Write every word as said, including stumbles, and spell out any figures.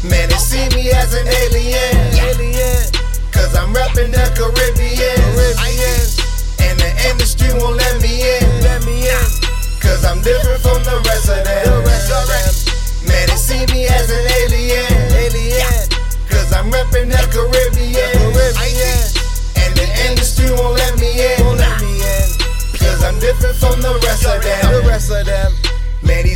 Man, they see me as an alien, alien, cause I'm reppin' the Caribbean, Caribbean. And the industry won't let me in, let me in, cause I'm different from the rest of them, the rest of them. Man, they see me as an alien, alien, cause I'm reppin' the Caribbean, Caribbean. And the industry won't let me in, won't let me in, cause I'm different from the rest of them, the rest of them.